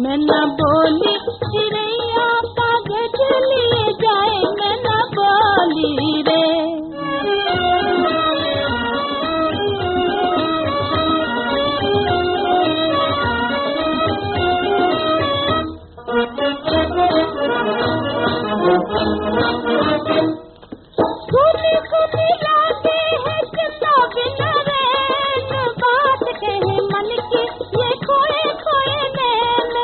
मैं न बोली चिड़ैया कागज लिए जाए, मैं न बोली रे। सुनी सुनी लागे है चंदा बिना रैन, बात कहे मन की ये खोए खोए नैन।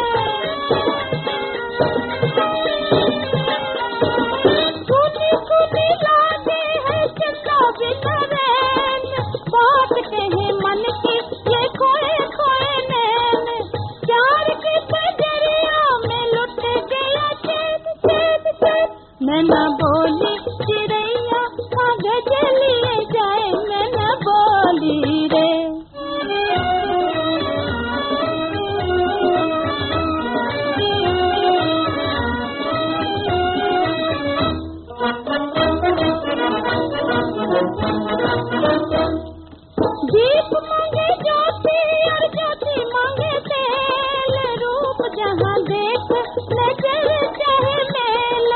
सुनी सुनी लागे है चंदा बिना रैन, बात कहे मन की ये खोए खोए नैन। प्यार के बजरिया में लुट गया चैन चैन चैन। मैं न बोली चिड़ैया कागज लिए जाए, मैं न बोली रे। दीप मांगे ज्योति और ज्योति मांगे तेल, रूप जहाँ देख नजर चाहे मेल।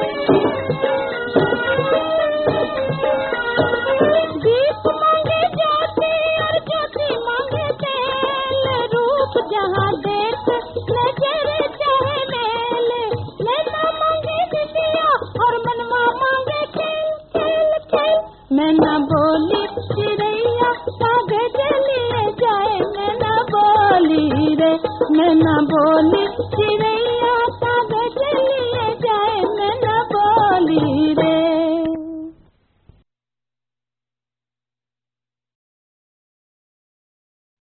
दीप मांगे ज्योति और ज्योति मांगे तेल, रूप जहाँ देख नजर चाहे मेल। नैना मांगे बिटिया और मनवा मांगे खेल खेल खेल। मैं न बोली चिड़ैया कागज लिए जाए, मैं न बोली रे। मैं न बोली